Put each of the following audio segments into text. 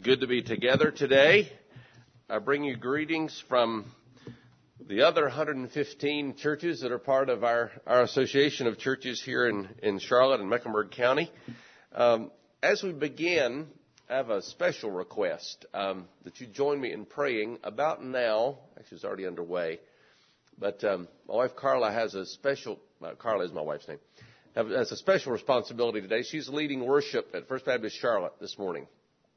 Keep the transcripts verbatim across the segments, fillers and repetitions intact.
good to be together today. I bring you greetings from the other one hundred fifteen churches that are part of our, our association of churches here in, in Charlotte and Mecklenburg County. Um, as we begin, I have a special request um, that you join me in praying about now. Actually, it's already underway. But um, my wife Carla has a special, uh, Carla is my wife's name, has a special responsibility today. She's leading worship at First Baptist Charlotte this morning.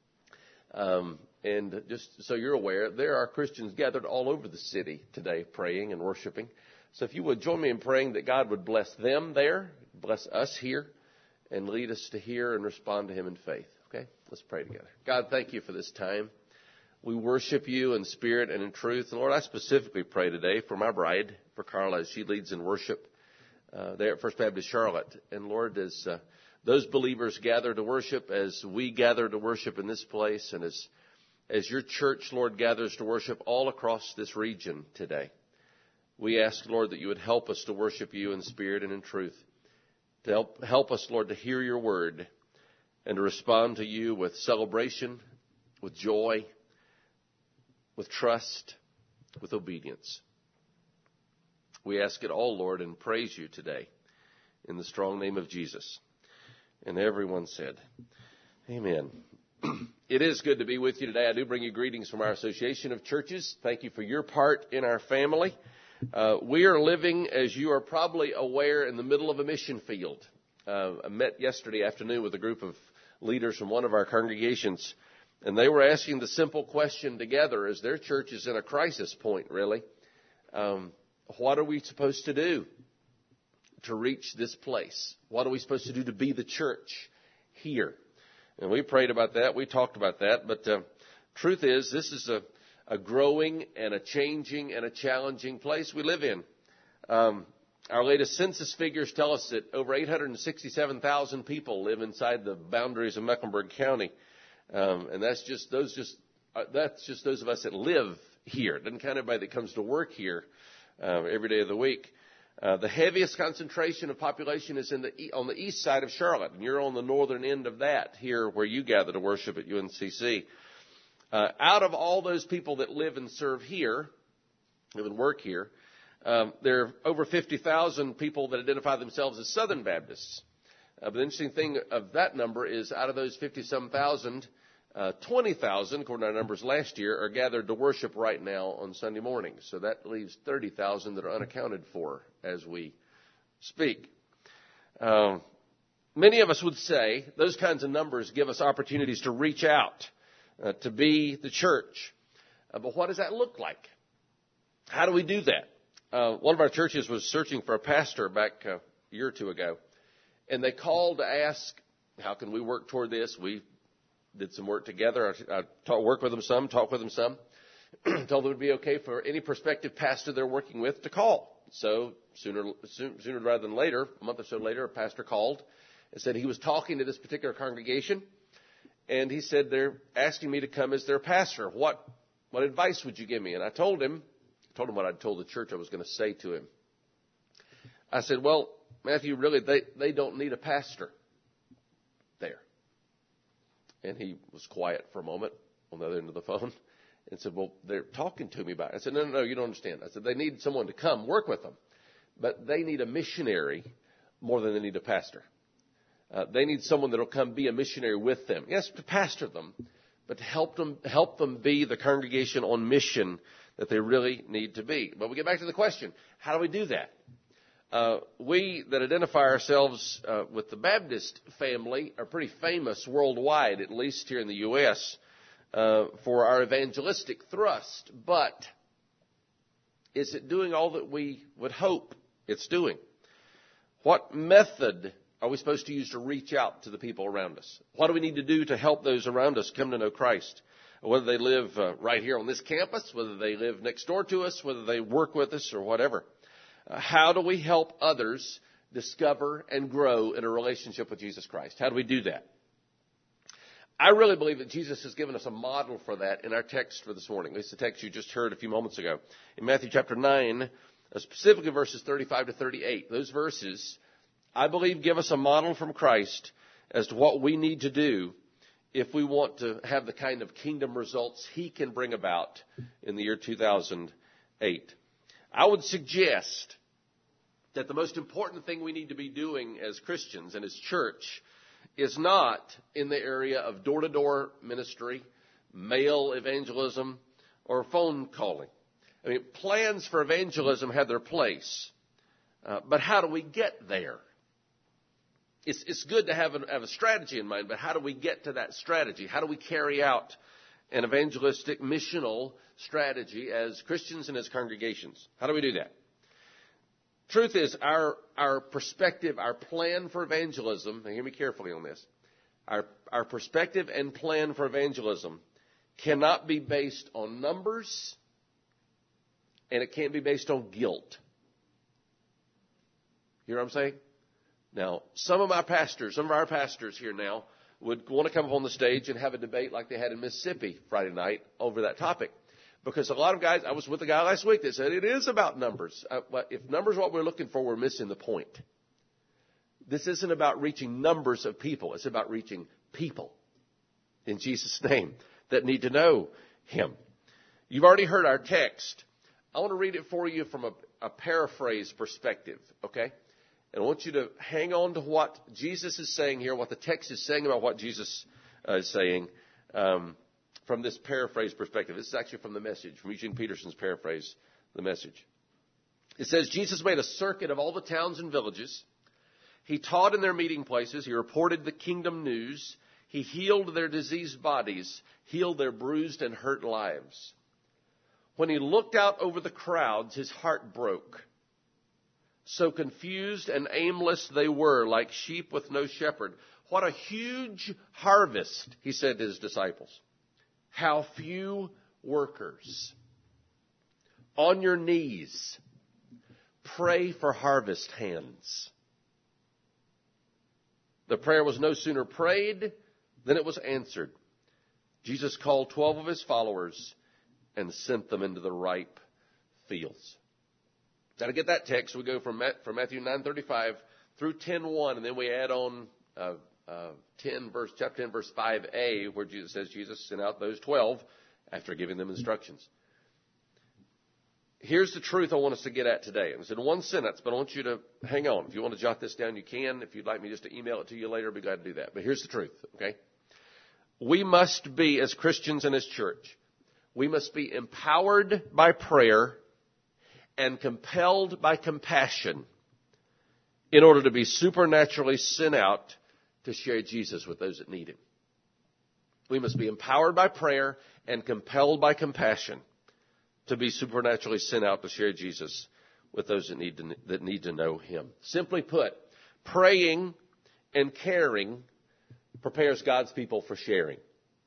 Um, and just so you're aware, there are Christians gathered all over the city today praying and worshiping. So if you would join me in praying that God would bless them there, bless us here, and lead us to hear and respond to Him in faith. Okay? Let's pray together. God, thank you for this time. We worship you in spirit and in truth. And Lord, I specifically pray today for my bride, for Carla, as she leads in worship uh, there at First Baptist Charlotte. And Lord, as uh, those believers gather to worship, as we gather to worship in this place, and as as your church, Lord, gathers to worship all across this region today, we ask, Lord, that you would help us to worship you in spirit and in truth, to help, help us, Lord, to hear your word and to respond to you with celebration, with joy, with trust, with obedience. We ask it all, Lord, and praise you today in the strong name of Jesus. And everyone said, amen. It is good to be with you today. I do bring you greetings from our Association of Churches. Thank you for your part in our family. Uh, we are living, as you are probably aware, in the middle of a mission field. Uh, I met yesterday afternoon with a group of leaders from one of our congregations, and they were asking the simple question together, as their church is in a crisis point, really. Um, what are we supposed to do to reach this place? What are we supposed to do to be the church here? And we prayed about that. We talked about that. But uh, truth is, this is a, a growing and a changing and a challenging place we live in. Um, our latest census figures tell us that over eight hundred sixty-seven thousand people live inside the boundaries of Mecklenburg County. Um, and that's just those just uh, that's just those of us that live here. It doesn't count everybody that comes to work here uh, every day of the week. Uh, the heaviest concentration of population is in the on the east side of Charlotte, and you're on the northern end of that here where you gather to worship at U N C C. Uh, out of all those people that live and serve here, live and work here, um, there are over fifty thousand people that identify themselves as Southern Baptists. Uh, but the interesting thing of that number is out of those fifty-some thousand, uh, twenty thousand, according to our numbers last year, are gathered to worship right now on Sunday mornings. So that leaves thirty thousand that are unaccounted for as we speak. Um, many of us would say those kinds of numbers give us opportunities to reach out, uh, to be the church. Uh, but what does that look like? How do we do that? Uh, one of our churches was searching for a pastor back uh, a year or two ago, and they called to ask, how can we work toward this? We did some work together. I, I talk, worked with them some, talked with them some. Told them it would be okay for any prospective pastor they're working with to call. So sooner, sooner rather than later, a month or so later, a pastor called and said he was talking to this particular congregation, and he said they're asking me to come as their pastor. What what advice would you give me? And I told him, told him what I'd told the church I was going to say to him. I said, well, Matthew, really, they, they don't need a pastor there. And he was quiet for a moment on the other end of the phone and said, well, they're talking to me about it. I said, no, no, no, you don't understand. I said, they need someone to come work with them, but they need a missionary more than they need a pastor. Uh, they need someone that will come be a missionary with them. Yes, to pastor them, but to help them, help them be the congregation on mission that they really need to be. But we get back to the question, how do we do that? Uh, we that identify ourselves uh, with the Baptist family are pretty famous worldwide, at least here in the U S, uh, for our evangelistic thrust. But is it doing all that we would hope it's doing? What method are we supposed to use to reach out to the people around us? What do we need to do to help those around us come to know Christ? Whether they live uh, right here on this campus, whether they live next door to us, whether they work with us or whatever. Uh, how do we help others discover and grow in a relationship with Jesus Christ? How do we do that? I really believe that Jesus has given us a model for that in our text for this morning. At least the text you just heard a few moments ago. In Matthew chapter nine, specifically verses thirty-five to thirty-eight. Those verses, I believe, give us a model from Christ as to what we need to do if we want to have the kind of kingdom results he can bring about in the year two thousand eight. I would suggest that the most important thing we need to be doing as Christians and as church is not in the area of door-to-door ministry, mail evangelism, or phone calling. I mean, plans for evangelism have their place, uh, but how do we get there? It's, it's good to have a, have a strategy in mind, but how do we get to that strategy? How do we carry out an evangelistic missional strategy as Christians and as congregations? How do we do that? Truth is, our our perspective, our plan for evangelism, now hear me carefully on this, our, our perspective and plan for evangelism cannot be based on numbers, and it can't be based on guilt. You hear what I'm saying? Now, some of my pastors, some of our pastors here now would want to come up on the stage and have a debate like they had in Mississippi Friday night over that topic. Because a lot of guys, I was with a guy last week that said it is about numbers. Uh, but if numbers are what we're looking for, we're missing the point. This isn't about reaching numbers of people. It's about reaching people in Jesus' name that need to know him. You've already heard our text. I want to read it for you from a, a paraphrase perspective, okay? And I want you to hang on to what Jesus is saying here, what the text is saying about what Jesus uh, is saying um, from this paraphrase perspective. This is actually from the Message, from Eugene Peterson's paraphrase, the Message. It says, Jesus made a circuit of all the towns and villages. He taught in their meeting places. He reported the kingdom news. He healed their diseased bodies, healed their bruised and hurt lives. When he looked out over the crowds, his heart broke. So confused and aimless they were, like sheep with no shepherd. What a huge harvest, he said to his disciples. How few workers. On your knees, pray for harvest hands. The prayer was no sooner prayed than it was answered. Jesus called twelve of his followers and sent them into the ripe fields. Now, to get that text, we go from Matthew nine thirty-five through ten one, and then we add on uh, uh, ten verse, chapter ten, verse five a, where Jesus says Jesus sent out those twelve after giving them instructions. Here's the truth I want us to get at today. It's in one sentence, but I want you to hang on. If you want to jot this down, you can. If you'd like me just to email it to you later, I'd be glad to do that. But here's the truth, okay? We must be, as Christians and as church, we must be empowered by prayer and compelled by compassion in order to be supernaturally sent out to share Jesus with those that need him. We must be empowered by prayer and compelled by compassion to be supernaturally sent out to share Jesus with those that need to, that need to know him. Simply put, praying and caring prepares God's people for sharing.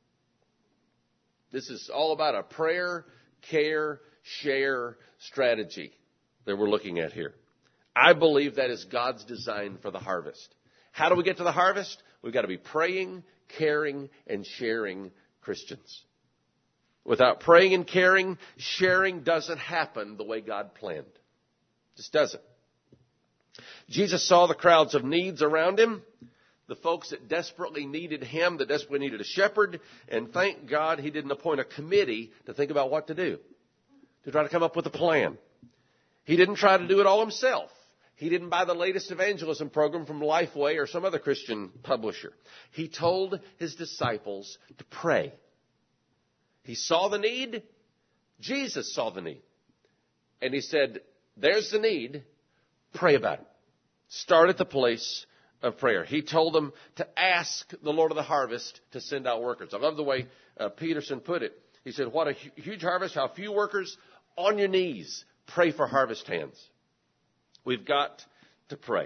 This is all about a prayer, care, share strategy that we're looking at here. I believe that is God's design for the harvest. How do we get to the harvest? We've got to be praying, caring, and sharing Christians. Without praying and caring, sharing doesn't happen the way God planned. It just doesn't. Jesus saw the crowds of needs around him, the folks that desperately needed him, that desperately needed a shepherd, and thank God he didn't appoint a committee to think about what to do, to try to come up with a plan. He didn't try to do it all himself. He didn't buy the latest evangelism program from Lifeway or some other Christian publisher. He told his disciples to pray. He saw the need. Jesus saw the need. And he said, there's the need. Pray about it. Start at the place of prayer. He told them to ask the Lord of the harvest to send out workers. I love the way uh, Peterson put it. He said, what a hu- huge harvest, how few workers. On your knees, pray for harvest hands. We've got to pray.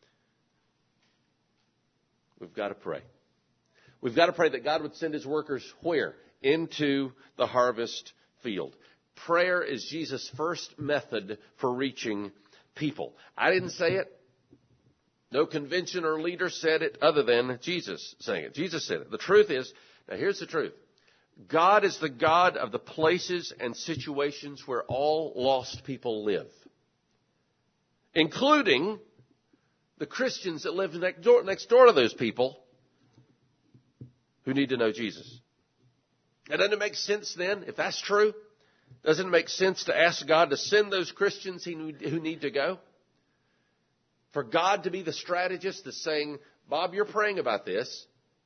We've got to pray. We've got to pray that God would send his workers where? Into the harvest field. Prayer is Jesus' first method for reaching people. I didn't say it. No convention or leader said it other than Jesus saying it. Jesus said it. The truth is, now here's the truth. God is the God of the places and situations where all lost people live, including the Christians that live next door, next door to those people who need to know Jesus. And doesn't it make sense then, if that's true? Doesn't it make sense to ask God to send those Christians who need to go? For God to be the strategist that's saying, Bob, you're praying about this.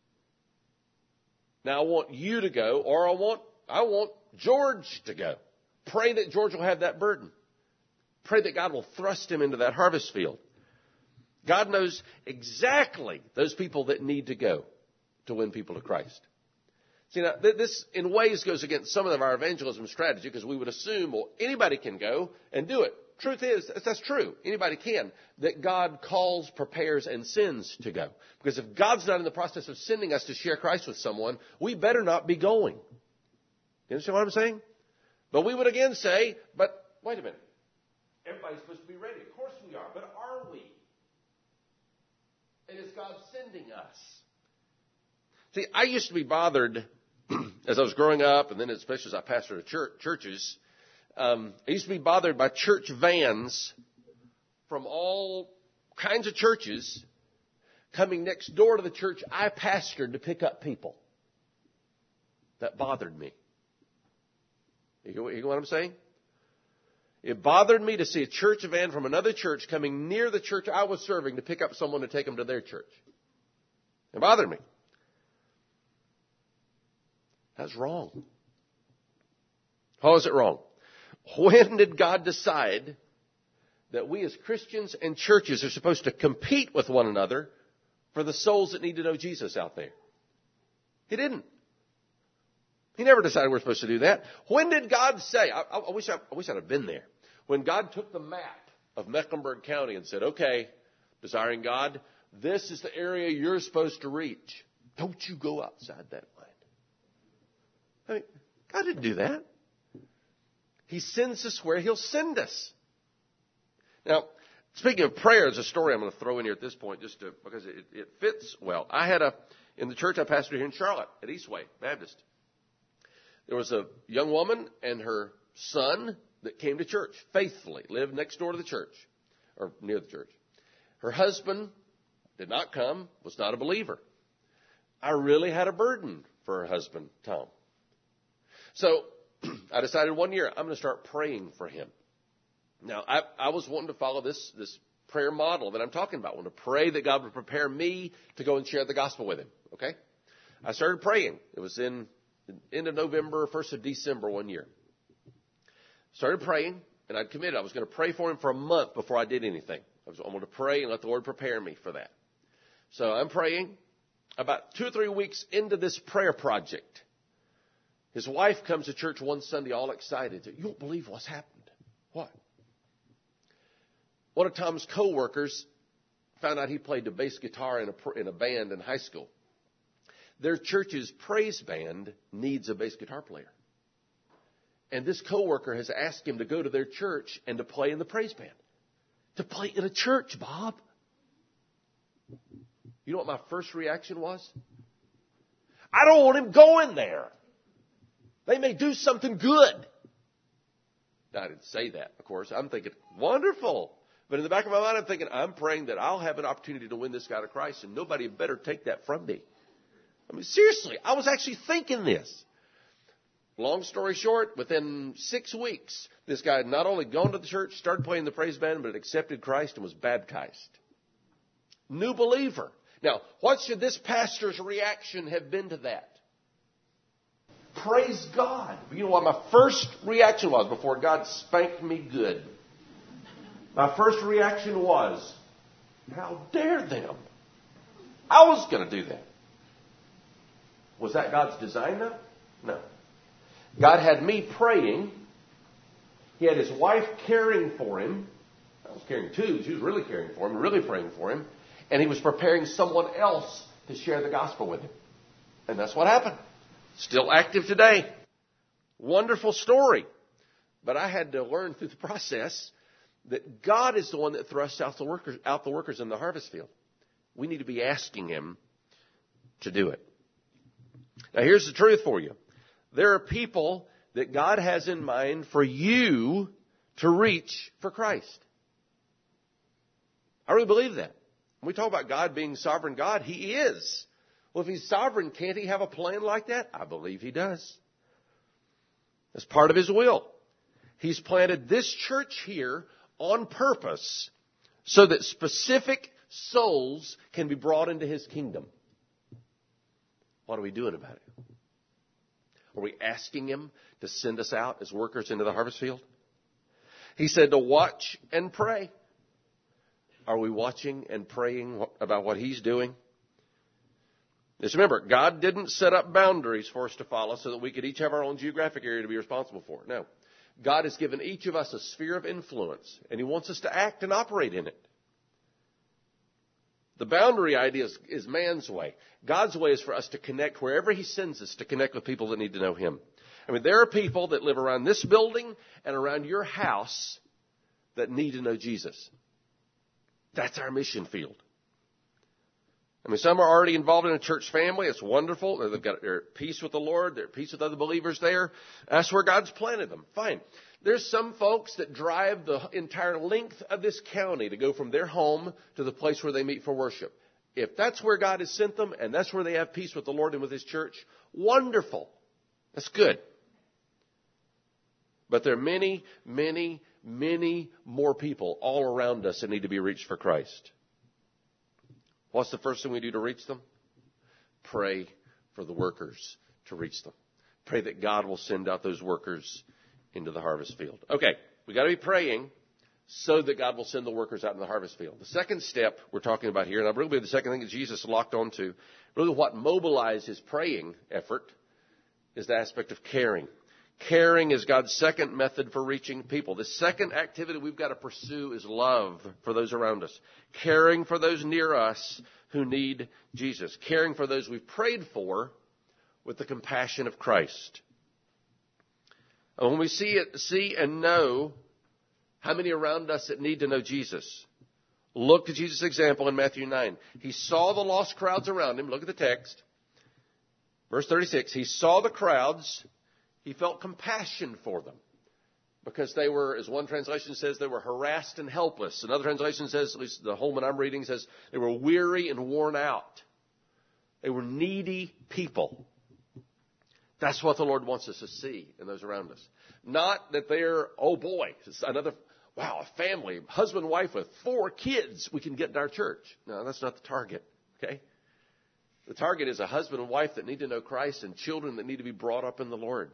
Now I want you to go, or I want I want George to go. Pray that George will have that burden. Pray that God will thrust him into that harvest field. God knows exactly those people that need to go to win people to Christ. See, now, this in ways goes against some of our evangelism strategy because we would assume, well, anybody can go and do it. Truth is, that's true. Anybody can. That God calls, prepares, and sends to go. Because if God's not in the process of sending us to share Christ with someone, we better not be going. You understand what I'm saying? But we would again say, but wait a minute. Everybody's supposed to be ready. Of course we are. But are we? And is God sending us? See, I used to be bothered as I was growing up, and then especially as I pastored church, churches, um, I used to be bothered by church vans from all kinds of churches coming next door to the church I pastored to pick up people. That bothered me. You know, you know what I'm saying? It bothered me to see a church van from another church coming near the church I was serving to pick up someone to take them to their church. It bothered me. That's wrong. How is it wrong? When did God decide that we as Christians and churches are supposed to compete with one another for the souls that need to know Jesus out there? He didn't. He never decided we're supposed to do that. When did God say, I, I, wish I, I wish I'd have been there, when God took the map of Mecklenburg County and said, okay, desiring God, this is the area you're supposed to reach. Don't you go outside that line. I mean, God didn't do that. He sends us where He'll send us. Now, speaking of prayer, there's a story I'm going to throw in here at this point just to, because it, it fits well. I had a, in the church I pastored here in Charlotte at Eastway Baptist, there was a young woman and her son that came to church faithfully, lived next door to the church, or near the church. Her husband did not come, was not a believer. I really had a burden for her husband, Tom. So I decided one year I'm going to start praying for him. Now, I, I was wanting to follow this, this prayer model that I'm talking about. I wanted to pray that God would prepare me to go and share the gospel with him. Okay? I started praying. It was in the end of November, first of December one year. Started praying, and I'd committed. I was going to pray for him for a month before I did anything. I was I wanted to pray and let the Lord prepare me for that. So I'm praying. About two or three weeks into this prayer project, his wife comes to church one Sunday all excited. You won't believe what's happened. What? One of Tom's co-workers found out he played the bass guitar in a, in a band in high school. Their church's praise band needs a bass guitar player. And this co-worker has asked him to go to their church and to play in the praise band. To play in a church, Bob. You know what my first reaction was? I don't want him going there. They may do something good. Now, I didn't say that, of course. I'm thinking, wonderful. But in the back of my mind, I'm thinking, I'm praying that I'll have an opportunity to win this guy to Christ, and nobody better take that from me. I mean, seriously, I was actually thinking this. Long story short, within six weeks, this guy had not only gone to the church, started playing the praise band, but accepted Christ and was baptized. New believer. Now, what should this pastor's reaction have been to that? Praise God. You know what my first reaction was before God spanked me good? My first reaction was, how dare them? I was going to do that. Was that God's design though? No. God had me praying. He had his wife caring for him. I was caring too. She was really caring for him, really praying for him. And he was preparing someone else to share the gospel with him. And that's what happened. Still active today. Wonderful story. But I had to learn through the process that God is the one that thrusts out the workers, out the workers in the harvest field. We need to be asking him to do it. Now here's the truth for you. There are people that God has in mind for you to reach for Christ. I really believe that. When we talk about God being sovereign God, He is. Well, if he's sovereign, can't he have a plan like that? I believe he does. As part of his will. He's planted this church here on purpose so that specific souls can be brought into his kingdom. What are we doing about it? Are we asking him to send us out as workers into the harvest field? He said to watch and pray. Are we watching and praying about what he's doing? Just remember, God didn't set up boundaries for us to follow so that we could each have our own geographic area to be responsible for. No. God has given each of us a sphere of influence, and he wants us to act and operate in it. The boundary idea is, is man's way. God's way is for us to connect wherever he sends us, to connect with people that need to know him. I mean, there are people that live around this building and around your house that need to know Jesus. That's our mission field. I mean, some are already involved in a church family. It's wonderful. They've got, they're at peace with the Lord. They're at peace with other believers there. That's where God's planted them. Fine. There's some folks that drive the entire length of this county to go from their home to the place where they meet for worship. If that's where God has sent them and that's where they have peace with the Lord and with his church, wonderful. That's good. But there are many, many, many more people all around us that need to be reached for Christ. What's the first thing we do to reach them? Pray for the workers to reach them. Pray that God will send out those workers into the harvest field. Okay, we got to be praying so that God will send the workers out in the harvest field. The second step we're talking about here, and I really believe the second thing that Jesus locked onto, really what mobilized his praying effort, is the aspect of caring. Caring is God's second method for reaching people. The second activity we've got to pursue is love for those around us. Caring for those near us who need Jesus. Caring for those we've prayed for with the compassion of Christ. And when we see it, see and know how many around us that need to know Jesus, look to Jesus' example in Matthew nine. He saw the lost crowds around him. Look at the text. Verse thirty-six. He saw the crowds. He felt compassion for them because they were, as one translation says, they were harassed and helpless. Another translation says, at least the Holman I'm reading says, they were weary and worn out. They were needy people. That's what the Lord wants us to see in those around us. Not that they're, oh boy, it's another, wow, a family, husband and wife with four kids we can get in our church. No, that's not the target, okay? The target is a husband and wife that need to know Christ and children that need to be brought up in the Lord.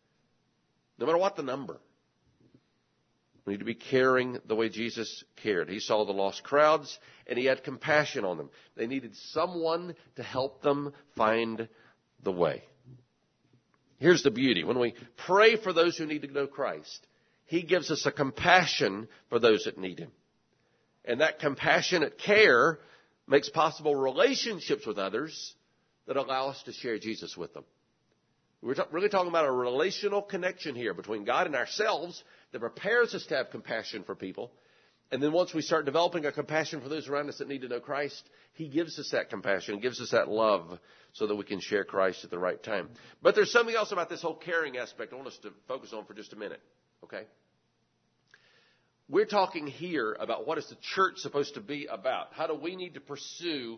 No matter what the number. We need to be caring the way Jesus cared. He saw the lost crowds and he had compassion on them. They needed someone to help them find the way. Here's the beauty. When we pray for those who need to know Christ, he gives us a compassion for those that need him. And that compassionate care makes possible relationships with others that allow us to share Jesus with them. We're t- really talking about a relational connection here between God and ourselves that prepares us to have compassion for people. And then once we start developing a compassion for those around us that need to know Christ, he gives us that compassion, gives us that love so that we can share Christ at the right time. But there's something else about this whole caring aspect I want us to focus on for just a minute, okay? We're talking here about what is the church supposed to be about. How do we need to pursue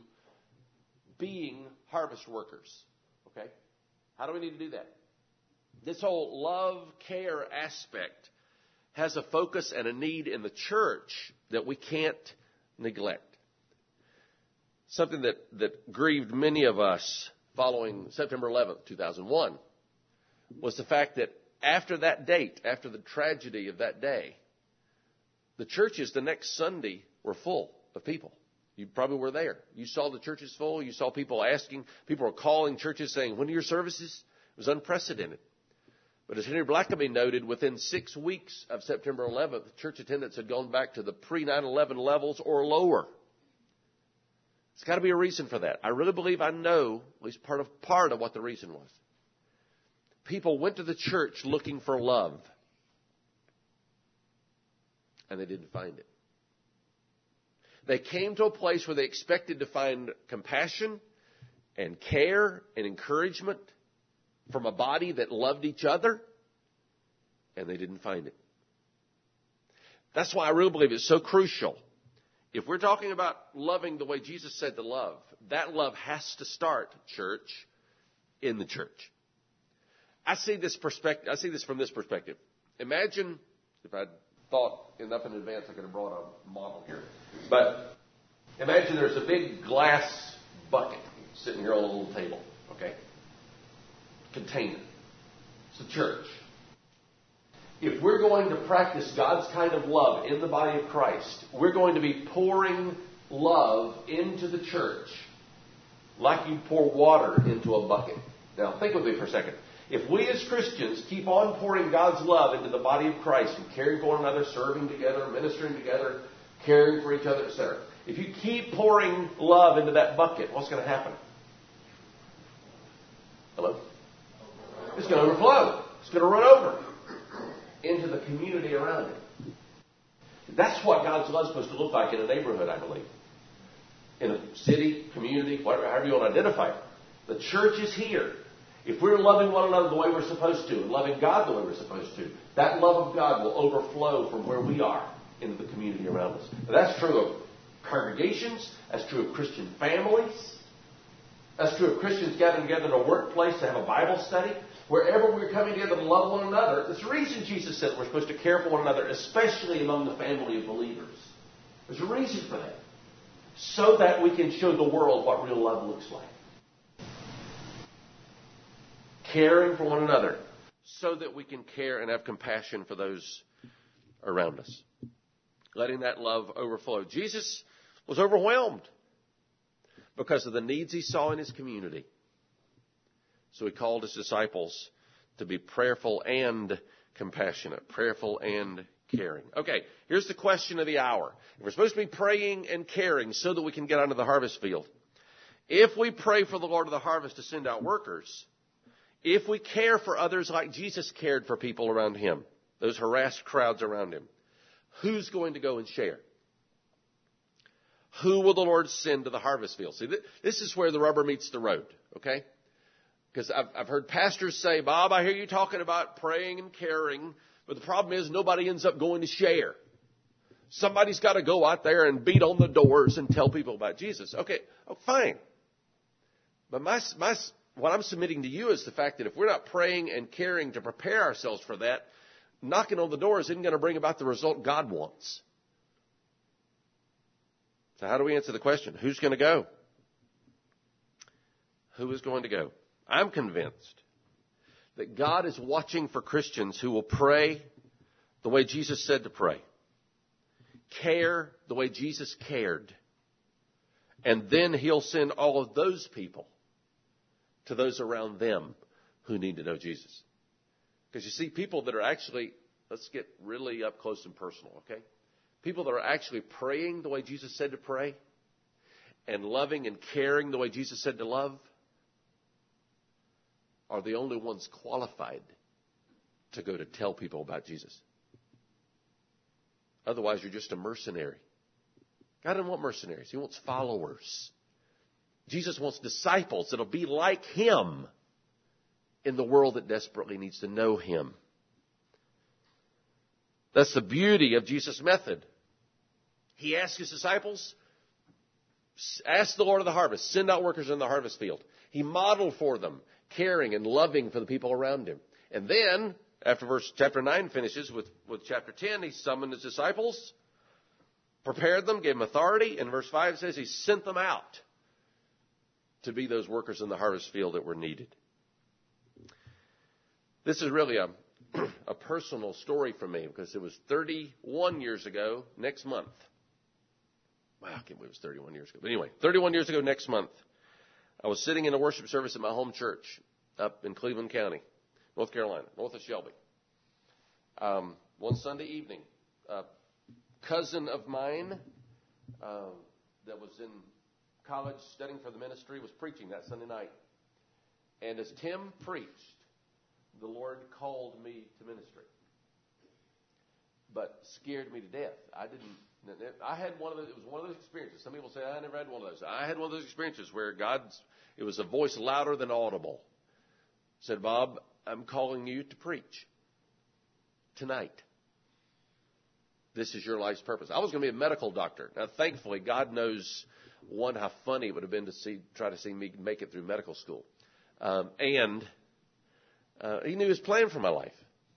being harvest workers, okay? How do we need to do that? This whole love, care aspect has a focus and a need in the church that we can't neglect. Something that, that grieved many of us following September eleventh, two thousand one, was the fact that after that date, after the tragedy of that day, the churches the next Sunday were full of people. You probably were there. You saw the churches full. You saw people asking. People were calling churches saying, when are your services? It was unprecedented. But as Henry Blackaby noted, within six weeks of September eleventh, church attendance had gone back to the pre nine eleven levels or lower. There's got to be a reason for that. I really believe I know at least part of part of what the reason was. People went to the church looking for love, and they didn't find it. They came to a place where they expected to find compassion and care and encouragement from a body that loved each other, and they didn't find it. That's why I really believe it's so crucial If we're talking about loving the way Jesus said to love, that love has to start, church, in the church. I see this perspective. I see this from this perspective. Imagine, if I'd thought enough in advance, I could have brought a model here. But imagine there's a big glass bucket sitting here on a little table, okay? Container. It's the church. If we're going to practice God's kind of love in the body of Christ, we're going to be pouring love into the church like you pour water into a bucket. Now, think with me for a second. If we as Christians keep on pouring God's love into the body of Christ and caring for one another, serving together, ministering together, caring for each other, et cetera. If you keep pouring love into that bucket, what's going to happen? Hello? It's going to overflow. It's going to run over into the community around it. That's what God's love is supposed to look like in a neighborhood, I believe. In a city, community, whatever, however you want to identify it. The church is here. If we're loving one another the way we're supposed to and loving God the way we're supposed to, that love of God will overflow from where we are into the community around us. Now, that's true of congregations. That's true of Christian families. That's true of Christians gathering together in a workplace to have a Bible study. Wherever we're coming together to love one another, there's a reason Jesus said we're supposed to care for one another, especially among the family of believers. There's a reason for that. So that we can show the world what real love looks like. Caring for one another so that we can care and have compassion for those around us. Letting that love overflow. Jesus was overwhelmed because of the needs he saw in his community. So he called his disciples to be prayerful and compassionate. Prayerful and caring. Okay, here's the question of the hour. If we're supposed to be praying and caring so that we can get onto the harvest field. If we pray for the Lord of the harvest to send out workers, if we care for others like Jesus cared for people around him, those harassed crowds around him, who's going to go and share? Who will the Lord send to the harvest field? See, this is where the rubber meets the road, okay? Because I've, I've heard pastors say, Bob, I hear you talking about praying and caring, but the problem is nobody ends up going to share. Somebody's got to go out there and beat on the doors and tell people about Jesus. Okay, oh, fine. But my, my, what I'm submitting to you is the fact that if we're not praying and caring to prepare ourselves for that, knocking on the doors isn't going to bring about the result God wants. So how do we answer the question? Who's going to go? Who is going to go? I'm convinced that God is watching for Christians who will pray the way Jesus said to pray. Care the way Jesus cared. And then he'll send all of those people to those around them who need to know Jesus. Because you see, people that are actually, let's get really up close and personal, okay? People that are actually praying the way Jesus said to pray and loving and caring the way Jesus said to love are the only ones qualified to go to tell people about Jesus. Otherwise, you're just a mercenary. God doesn't want mercenaries. He wants followers. Jesus wants disciples that'll be like him in the world that desperately needs to know him. That's the beauty of Jesus' method. He asked his disciples, ask the Lord of the harvest, send out workers in the harvest field. He modeled for them, caring and loving for the people around him. And then, after verse chapter nine finishes with, with chapter ten, he summoned his disciples, prepared them, gave them authority. And verse five says he sent them out to be those workers in the harvest field that were needed. This is really a, a personal story for me because it was thirty-one years ago next month. Wow, I can't believe it was thirty-one years ago. But anyway, thirty-one years ago next month, I was sitting in a worship service at my home church up in Cleveland County, North Carolina, north of Shelby. Um, one Sunday evening, a cousin of mine uh, that was in college studying for the ministry was preaching that Sunday night. And as Tim preached, the Lord called me to ministry, but scared me to death. I didn't. I had one of those. It was one of those experiences. Some people say I never had one of those. I had one of those experiences where God's. It was a voice louder than audible. Said, Bob, I'm calling you to preach tonight. This is your life's purpose. I was going to be a medical doctor. Now, thankfully, God knows, one, how funny it would have been to see, try to see me make it through medical school. Um, and uh, he knew his plan for my life.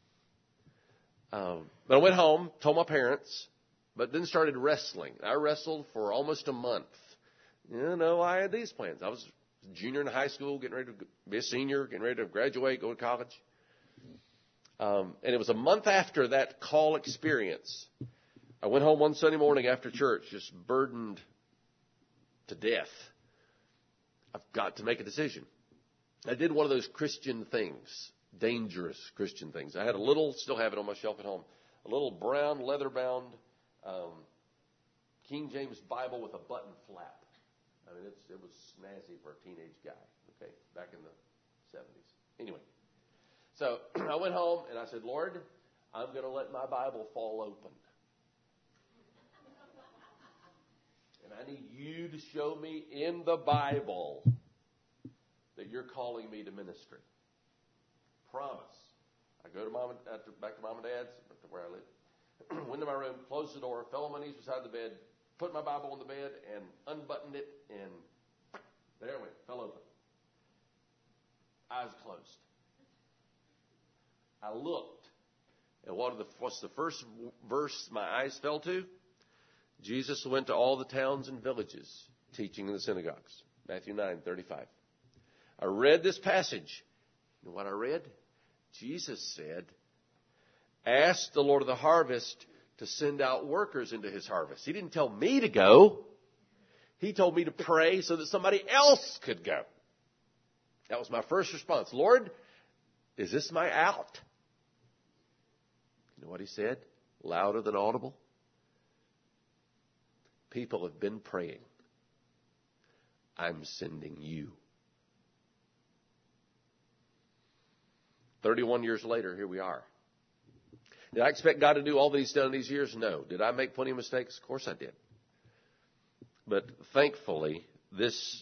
Um, but I went home, told my parents, but then started wrestling. I wrestled for almost a month. You know, I had these plans. I was a junior in high school, getting ready to be a senior, getting ready to graduate, go to college. Um, and it was a month after that call experience. I went home one Sunday morning after church, just burdened to death. I've got to make a decision. I did one of those Christian things, dangerous Christian things. I had a little, still have it on my shelf at home, a little brown leather-bound um, King James Bible with a button flap. I mean, it's, it was snazzy for a teenage guy, okay, back in the seventies. Anyway, so I went home and I said, Lord, I'm going to let my Bible fall open. And I need you to show me in the Bible that you're calling me to ministry. Promise. I go to mom and, uh, back to mom and dad's, to where I live. Went to my room, closed the door, fell on my knees beside the bed, put my Bible on the bed, and unbuttoned it, and there it went, fell open. Eyes closed. I looked, and what are the, what's the first verse my eyes fell to? Jesus went to all the towns and villages, teaching in the synagogues. Matthew nine thirty-five. I read this passage. You know what I read? Jesus said, ask the Lord of the harvest to send out workers into his harvest. He didn't tell me to go. He told me to pray so that somebody else could go. That was my first response. Lord, is this my out? You know what he said? Louder than audible. People have been praying. I'm sending you. thirty-one years later, here we are. Did I expect God to do all that he's done in these years? No. Did I make plenty of mistakes? Of course I did. But thankfully, this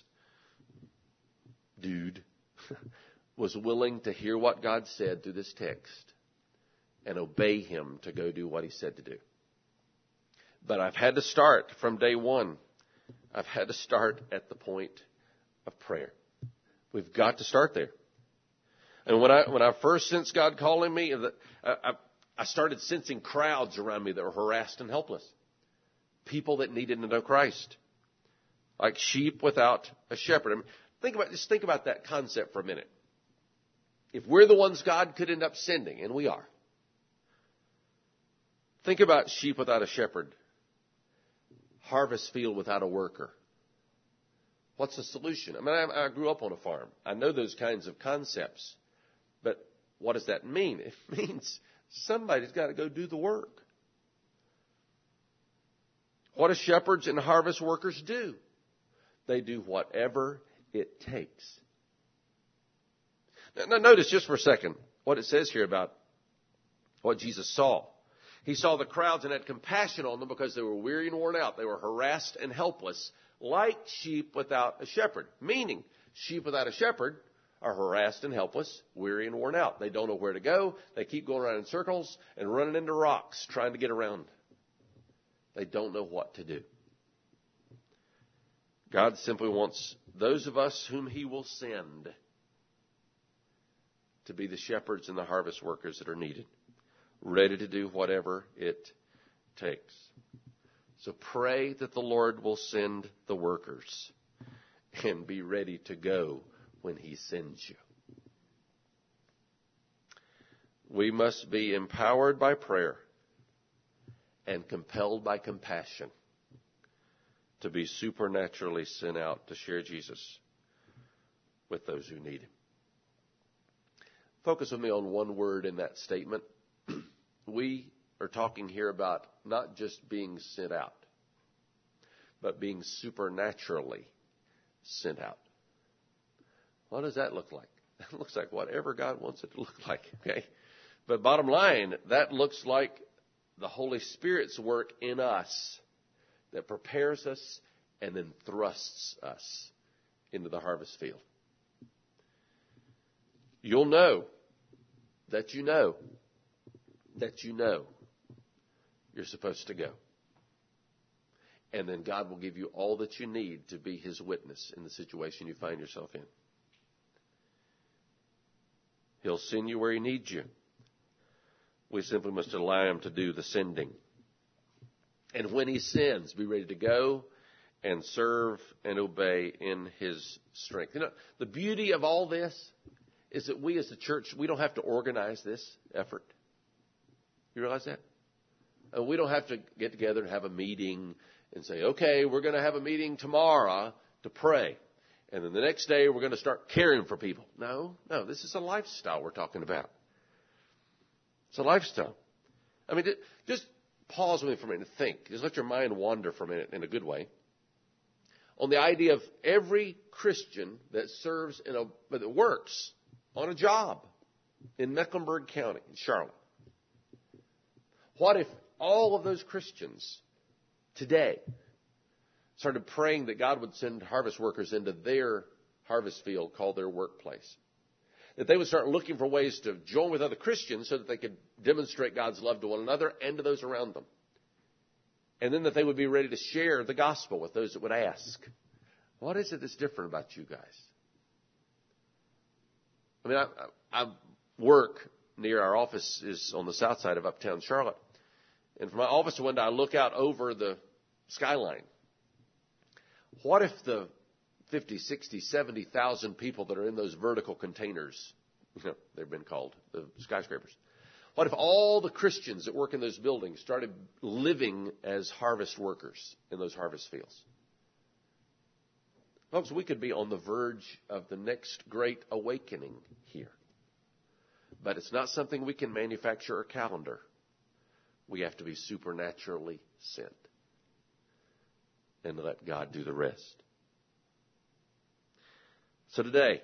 dude was willing to hear what God said through this text and obey him to go do what he said to do. But I've had to start from day one. I've had to start at the point of prayer. We've got to start there. And when I when I first sensed God calling me, I, I started sensing crowds around me that were harassed and helpless. People that needed to know Christ. Like sheep without a shepherd. I mean, think about just think about that concept for a minute. If we're the ones God could end up sending, and we are. Think about sheep without a shepherd. Harvest field without a worker. What's the solution? I mean, I, I grew up on a farm. I know those kinds of concepts. But what does that mean? It means somebody's got to go do the work. What do shepherds and harvest workers do? They do whatever it takes. Now, now notice just for a second what it says here about what Jesus saw. He saw the crowds and had compassion on them because they were weary and worn out. They were harassed and helpless, like sheep without a shepherd. Meaning, sheep without a shepherd are harassed and helpless, weary and worn out. They don't know where to go. They keep going around in circles and running into rocks trying to get around. They don't know what to do. God simply wants those of us whom he will send to be the shepherds and the harvest workers that are needed, ready to do whatever it takes. So pray that the Lord will send the workers and be ready to go when he sends you. We must be empowered by prayer and compelled by compassion to be supernaturally sent out to share Jesus with those who need him. Focus with me on one word in that statement. We are talking here about not just being sent out, but being supernaturally sent out. What does that look like? That looks like whatever God wants it to look like, okay? But bottom line, that looks like the Holy Spirit's work in us that prepares us and then thrusts us into the harvest field. You'll know that you know that you know you're supposed to go. And then God will give you all that you need to be His witness in the situation you find yourself in. He'll send you where He needs you. We simply must allow Him to do the sending. And when He sends, be ready to go and serve and obey in His strength. You know, the beauty of all this is that we as a church, we don't have to organize this effort. You realize that? Uh, we don't have to get together and have a meeting and say, okay, we're going to have a meeting tomorrow to pray. And then the next day we're going to start caring for people. No, no, this is a lifestyle we're talking about. It's a lifestyle. I mean, just pause with me for a minute and think. Just let your mind wander for a minute in a good way on the idea of every Christian that serves in a, that works on a job in Mecklenburg County, in Charlotte. What if all of those Christians today started praying that God would send harvest workers into their harvest field called their workplace? That they would start looking for ways to join with other Christians so that they could demonstrate God's love to one another and to those around them. And then that they would be ready to share the gospel with those that would ask, what is it that's different about you guys? I mean, I, I work near our office is on the south side of uptown Charlotte. And from my office window, I look out over the skyline. What if the fifty, sixty, seventy thousand people that are in those vertical containers, you know, they've been called, the skyscrapers. What if all the Christians that work in those buildings started living as harvest workers in those harvest fields? Folks, we could be on the verge of the next great awakening here. But it's not something we can manufacture or calendar. We have to be supernaturally sent and let God do the rest. So today,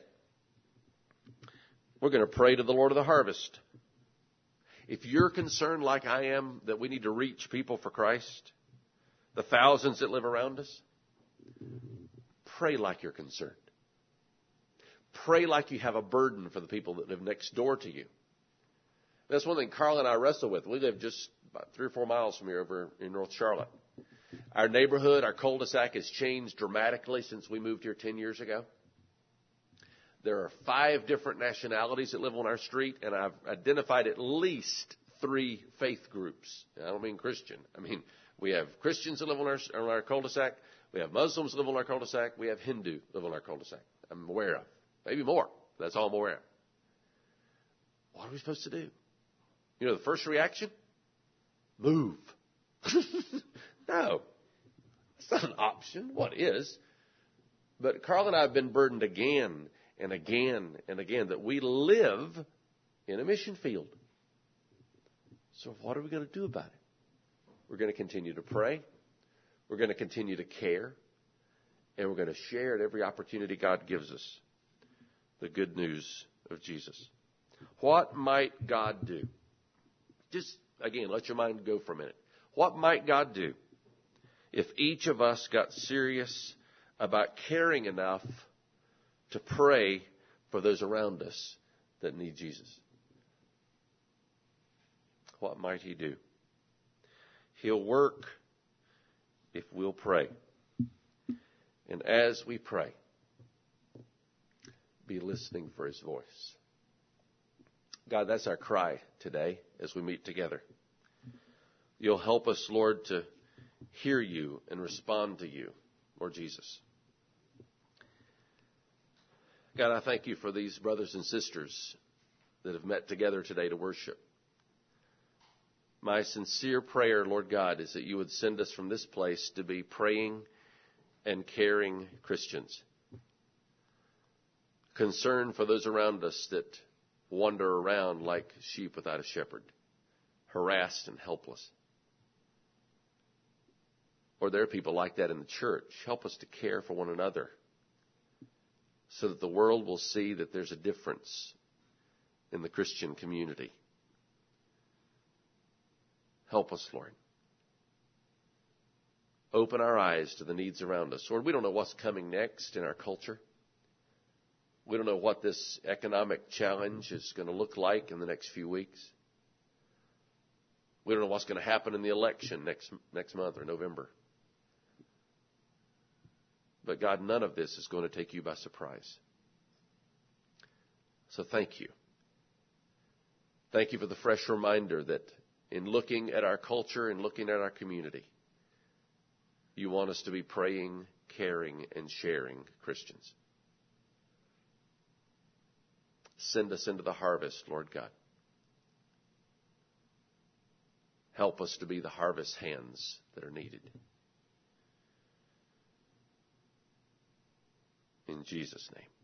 we're going to pray to the Lord of the harvest. If you're concerned like I am that we need to reach people for Christ, the thousands that live around us, pray like you're concerned. Pray like you have a burden for the people that live next door to you. That's one thing Carl and I wrestle with. We live just about three or four miles from here over in North Charlotte. Our neighborhood, our cul-de-sac has changed dramatically since we moved here ten years ago. There are five different nationalities that live on our street, and I've identified at least three faith groups. I don't mean Christian. I mean, we have Christians that live on our, on our cul-de-sac. We have Muslims that live on our cul-de-sac. We have Hindu that live on our cul-de-sac. I'm aware of. Maybe more. That's all I'm aware of. What are we supposed to do? You know, the first reaction? Move. No. It's not an option. What is? But Carl and I have been burdened again and again and again that we live in a mission field. So what are we going to do about it? We're going to continue to pray. We're going to continue to care. And we're going to share at every opportunity God gives us the good news of Jesus. What might God do? Just, again, let your mind go for a minute. What might God do if each of us got serious about caring enough to pray for those around us that need Jesus? What might He do? He'll work if we'll pray. And as we pray, be listening for His voice. God, that's our cry today as we meet together. You'll help us, Lord, to hear You and respond to You, Lord Jesus. God, I thank You for these brothers and sisters that have met together today to worship. My sincere prayer, Lord God, is that You would send us from this place to be praying and caring Christians, concerned for those around us that wander around like sheep without a shepherd, harassed and helpless. Or there are people like that in the church. Help us to care for one another so that the world will see that there's a difference in the Christian community. Help us, Lord. Open our eyes to the needs around us. Lord, we don't know what's coming next in our culture. We don't know what this economic challenge is going to look like in the next few weeks. We don't know what's going to happen in the election next next month or November. But God, none of this is going to take you by surprise. So thank you. Thank you for the fresh reminder that in looking at our culture and looking at our community, you want us to be praying, caring, and sharing Christians. Send us into the harvest, Lord God. Help us to be the harvest hands that are needed. In Jesus' name.